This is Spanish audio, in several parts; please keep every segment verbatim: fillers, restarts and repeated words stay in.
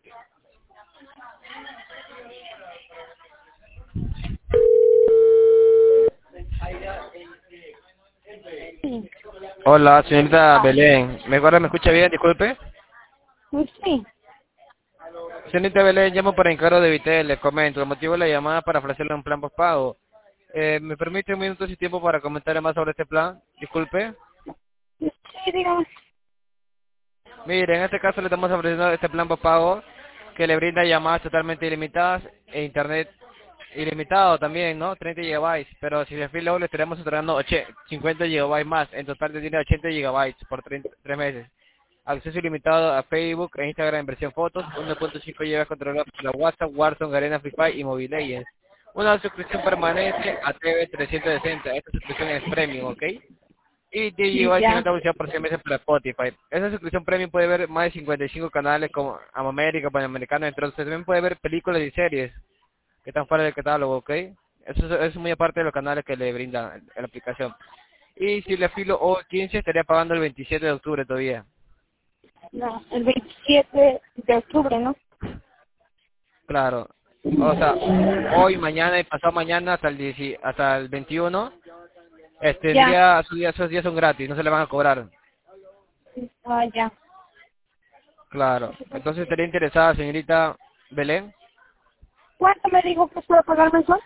Sí. Hola, señorita Belén. ¿Me acuerda, me escucha bien? Disculpe. Sí. Señorita Belén, llamo para encargo de Vitel, le comento. El motivo de la llamada para ofrecerle un plan postpago. Eh, ¿Me permite un minuto y tiempo para comentar más sobre este plan? Disculpe. Sí, dígame. Mire, en este caso le estamos ofreciendo este plan postpago que le brinda llamadas totalmente ilimitadas e internet ilimitado también, ¿no? treinta gigabytes, pero si se afila hoy le estaremos otorgando oche- cincuenta gigabytes más. En total tiene ochenta gigabytes por treinta tres meses. Acceso ilimitado a Facebook e Instagram en versión fotos, uno punto cinco gigabytes controlado por la WhatsApp, Warzone, Garena Free Fire y Mobile Legends. Una suscripción permanente a T V trescientos sesenta. Esta suscripción es premium, ¿ok? Y diez gigabytes sin Ya. alta velocidad por seis meses para Spotify. Esa suscripción premium puede ver más de cincuenta y cinco canales como América, Panamericano, entre otros. También puede ver películas y series que están fuera del catálogo, ¿ok? Eso es, es muy aparte de los canales que le brinda la aplicación. Y si le afilo hoy quince, estaría pagando el veintisiete de octubre todavía. No, el veintisiete de octubre, ¿no? Claro. O sea, hoy, mañana y pasado mañana hasta el diez, hasta el veintiuno, eh, Ya. tendría, esos días, esos días son gratis, no se le van a cobrar. Ah, ya. Claro. Entonces, ¿estaría interesada, señorita Belén? ¿Cuánto me dijo que puedo pagar mensual?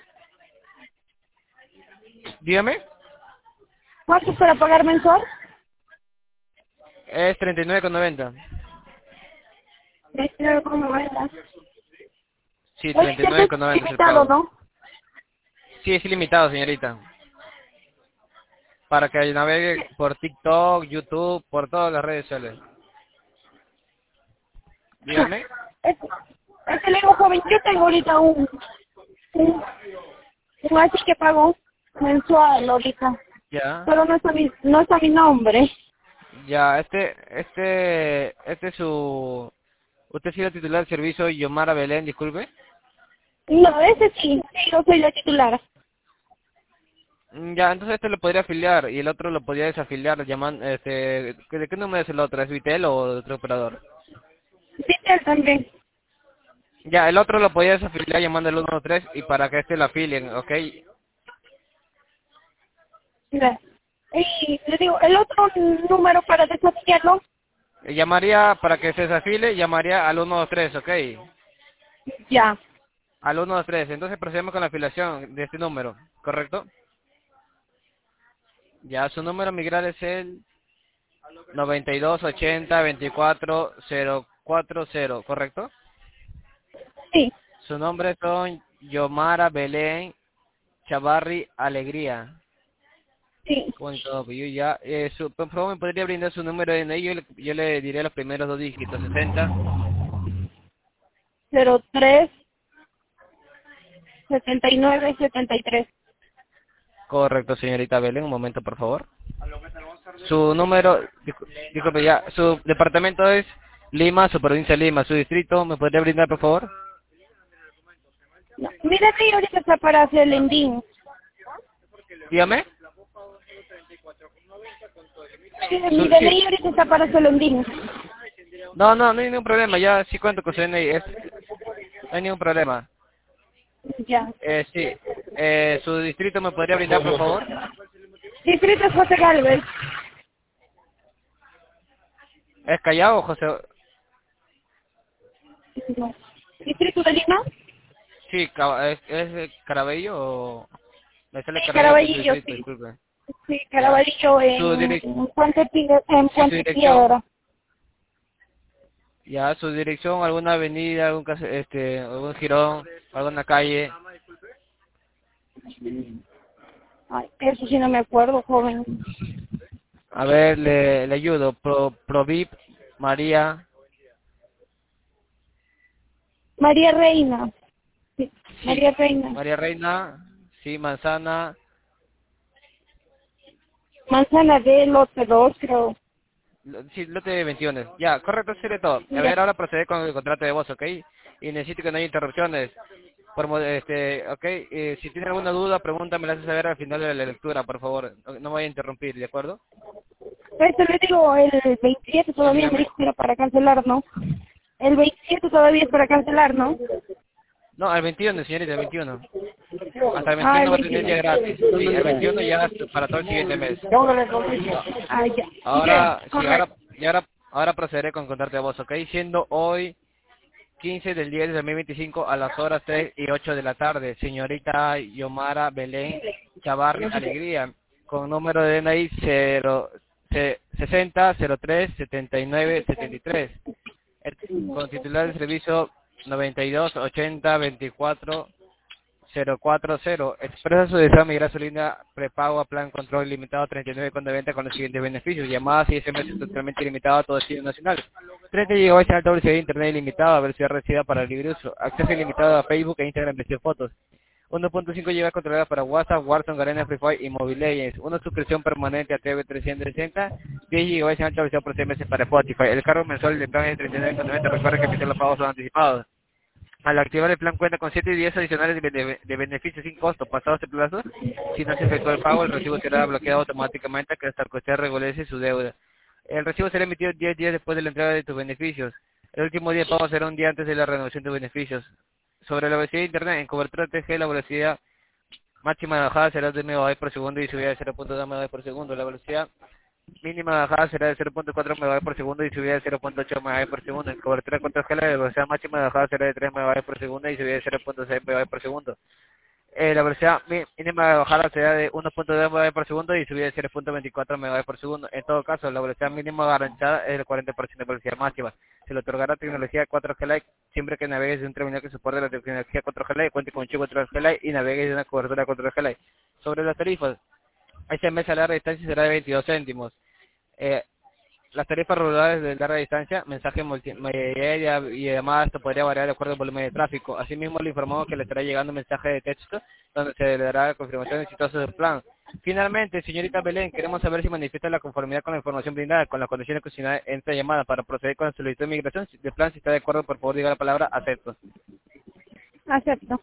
Dígame. ¿Cuánto es para pagar mensual? Es treinta y nueve con noventa. Este, ¿cómo va a estar? Sí, Oye, treinta y ya nueve es con noventa es el limitado, pago. ¿no? Sí, es ilimitado, señorita. Para que navegue por TikTok, YouTube, por todas las redes sociales. Dígame. Es, es que le digo, joven, yo tengo ahorita un, un, un así que pago mensual ahorita. Ya. Pero no está mi, no está mi nombre. Ya, este, este, este es su... ¿Usted sí es la titular del servicio Yomara Belén, disculpe? No, ese sí, sí, yo soy la titular. Mm, Ya, entonces este lo podría afiliar y el otro lo podría desafiliar llamando, este, ¿de qué número es el otro? ¿Es Vitel o de otro operador? Sí, él también. Ya, el otro lo podría desafiliar llamando al uno tres y para que este lo afilien, ¿ok? Mira. Y le digo, el otro número para desafiliarlo, Llamaría, para que se desafile, llamaría al uno dos tres, ¿ok? ya. Al uno dos tres, entonces procedemos con la afiliación de este número, ¿correcto? Ya, su número migrar es el noventa y dos ochenta veinticuatro cero cuatro cero, ¿correcto? Sí, Su nombre son Yomara Belén Chavarri Alegría. sí. Con todo, pues yo ya, eh, su, por favor, me podría brindar su número de D N I, yo le, yo le diré los primeros dos dígitos, sesenta. Cero tres setenta y nueve setenta y tres. Correcto, señorita Belén, un momento, por favor. Su número, discu- disculpe ya, su departamento es Lima, su provincia Lima, su distrito, ¿me podría brindar, por favor? No. Mira que ahorita está para hacer el ending. Dígame. Mi Su, D N sí. I ahorita está para hacer el ending. No, no, no hay ningún problema, ya sí cuento con su D N I, es, no hay ningún problema. Ya. Eh, sí, eh, su distrito me podría brindar, por favor. Distrito José Galvez. ¿Es Callao, José? No. Distrito de Lima. Sí, Ca- ¿es, es Carabello o...? Me sale Sí, Carabello que es su Caraballo, distrito, sí. disculpe. Sí, Ya. Caraballo Su, en, direc en Puente Piedra. En sí, su Puente dirección, Piedra. ya, su dirección, alguna avenida, algún, case- este, algún jirón, alguna calle. Ay, eso sí no me acuerdo, joven. A ver, le, le ayudo. Pro, Provip, María, María Reina. Sí, sí, María Reina. María Reina, sí, Manzana, Manzana de lote dos, creo. lo- sí, lote veintiuno. Ya, correcto, sería todo. A Ya. ver, ahora proceder con el contrato de voz, ¿ok? Y necesito que no haya interrupciones. Por, mo- este, ok, eh, si tiene alguna duda, pregunta, me la hace saber al final de la lectura, por favor. No, no me voy a interrumpir, ¿de acuerdo? Pues le digo, el veintisiete Sí, todavía me dígame. dijo que era para cancelar, ¿no? El veintisiete todavía es para cancelar, ¿no? No, el veintiuno, señorita, el veintiuno. Hasta el Ah, el veintiuno va a tener día veintiuno. gratis. Sí, el veintiuno ya para todo el siguiente mes. Ah, ya. Ahora, sí, ahora, Correcto. y ahora, ahora procederé con contarte a vos, ¿ok? Siendo hoy quince del diez de dos mil veinticinco a las horas tres y ocho de la tarde, señorita Yomara Belén Chavarri Alegría, con número de D N I cero, sesenta cero tres setenta y nueve setenta y tres, con titular del servicio noventa y dos ochenta veinticuatro cero cuatro cero. Expresa su deseo de migrar su línea prepago a plan control limitado treinta y nueve con noventa con los siguientes beneficios: llamadas y S M S totalmente ilimitado a todo destino nacional, treinta gigabytes de alta velocidad de internet ilimitado a velocidad reducida para libre uso, acceso ilimitado a Facebook e Instagram de fotos, uno punto cinco gigabytes controladas para WhatsApp, Warzone, Garena, Free Fire y Mobile Legends, una suscripción permanente a T V trescientos sesenta, diez gigabytes de alta velocidad por S M S para Spotify. El cargo mensual de plan es treinta y nueve con noventa. Recuerda que emiten los pagos son anticipados. Al activar el plan cuenta con siete días adicionales de, bene- de beneficios sin costo. Pasado este plazo, si no se efectúa el pago, el recibo será bloqueado automáticamente hasta que usted regularice su deuda. El recibo será emitido diez días después de la entrega de tus beneficios. El último día de pago será un día antes de la renovación de tus beneficios. Sobre la velocidad de internet, en cobertura T G, la velocidad máxima de bajada será de megabytes por segundo y subida de cero punto dos megabytes por segundo. La velocidad mínima de bajada será de cero punto cuatro megabytes por segundo y subida de cero punto ocho megabytes por segundo. En cobertura de cuatro G la velocidad máxima de bajada será de tres megabytes por segundo y subida de cero punto seis megabytes por segundo. Eh, la velocidad mi- mínima de bajada será de uno punto dos megabytes por segundo y subida de cero punto veinticuatro megabytes por segundo. En todo caso, la velocidad mínima garantizada es del cuarenta por ciento de velocidad máxima. Se le otorgará tecnología cuatro G Lite siempre que navegues de un terminal que soporte la tecnología cuatro G Lite, cuente con un chip cuatro G Lite y navegues de una cobertura cuatro G Lite. Sobre las tarifas, S M S a larga distancia será de veintidós céntimos. Eh, las tarifas regulares de larga distancia, mensaje multimedia y demás, esto podría variar de acuerdo al volumen de tráfico. Asimismo, le informamos que le estará llegando un mensaje de texto donde se le dará confirmación exitosa del plan. Finalmente, señorita Belén, queremos saber si manifiesta la conformidad con la información brindada, con las condiciones consignadas en esta llamada para proceder con la solicitud de migración de plan. Si está de acuerdo, por favor, diga la palabra acepto. Acepto.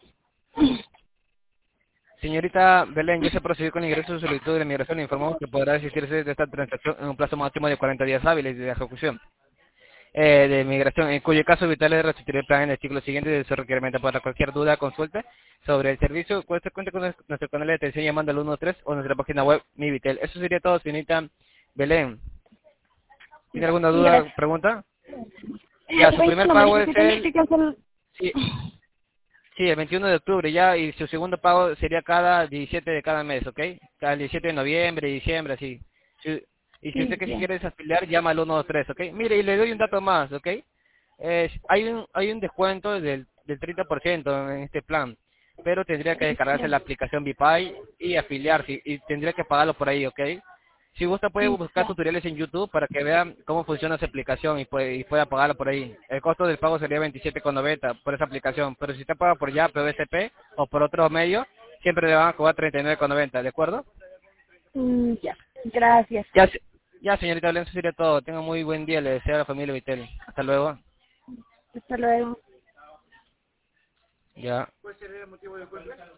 Señorita Belén, ya se procedió con el ingreso de su solicitud de migración. Le informamos que podrá asistirse de esta transacción en un plazo máximo de cuarenta días hábiles de ejecución eh, de migración, en cuyo caso vital es restituir el plan en el ciclo siguiente de su requerimiento. Para cualquier duda, consulta sobre el servicio, usted cuenta con nuestro canal de atención llamando al uno tres o nuestra página web Mi Vitel. Eso sería todo, señorita Belén. ¿Tiene Ya. alguna duda, Gracias. pregunta? Ya, El su primer veintiuno me pago dijo es que tenía el... que cancelar. Sí, sí, el veintiuno de octubre ya, y su segundo pago sería cada diecisiete de cada mes, ¿ok? Cada diecisiete de noviembre, diciembre, así. Si- y si usted Sí, que se ya. quiere desafiliar, llama al uno dos tres, ¿ok? Mire, y le doy un dato más, ¿ok? Es- hay un hay un descuento del, del treinta por ciento en este plan, pero tendría que descargarse Ya. la aplicación Bipay y afiliarse, y tendría que pagarlo por ahí, ¿ok? Si gusta puede buscar Ya. tutoriales en YouTube para que vean cómo funciona esa aplicación y, puede, y pueda pagarlo por ahí. El costo del pago sería veintisiete con noventa por esa aplicación, pero si usted paga por ya, P V S P o por otro medio, siempre le van a cobrar treinta y nueve con noventa, ¿de acuerdo? Mm, ya. Gracias. Ya, se- ya señorita Belén, eso sería todo. Tenga muy buen día, le deseo a la familia Vitel. Hasta luego. Hasta luego. Ya.